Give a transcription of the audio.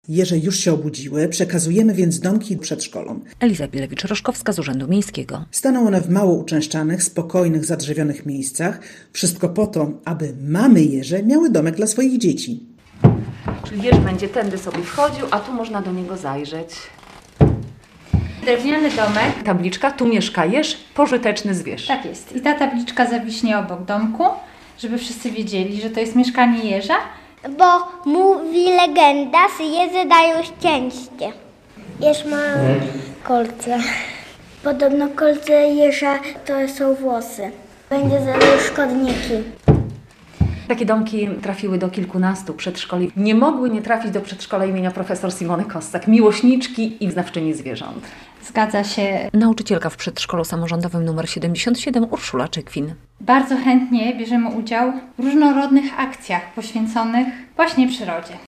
Jeże już się obudziły, przekazujemy więc domki przedszkolom. Eliza Bilewicz-Roszkowska z Urzędu Miejskiego. Staną one w mało uczęszczanych, spokojnych, zadrzewionych miejscach. Wszystko po to, aby mamy jeże miały domek dla swoich dzieci. Czyli jeż będzie tędy sobie wchodził, a tu można do niego zajrzeć. Drewniany domek. Tabliczka, tu mieszka jeż, pożyteczny zwierz. Tak jest. I ta tabliczka zawiśnie obok domku, żeby wszyscy wiedzieli, że to jest mieszkanie jeża. Bo mówi legenda, że jeże dają szczęście. Jeż ma kolce. Podobno kolce jeża to są włosy. Będzie zjadł szkodniki. Takie domki trafiły do kilkunastu przedszkoli. Nie mogły nie trafić do przedszkola imienia profesor Simony Kossak, miłośniczki i znawczyni zwierząt. Zgadza się. Nauczycielka w przedszkolu samorządowym nr 77 Urszula Czekwin. Bardzo chętnie bierzemy udział w różnorodnych akcjach poświęconych właśnie przyrodzie.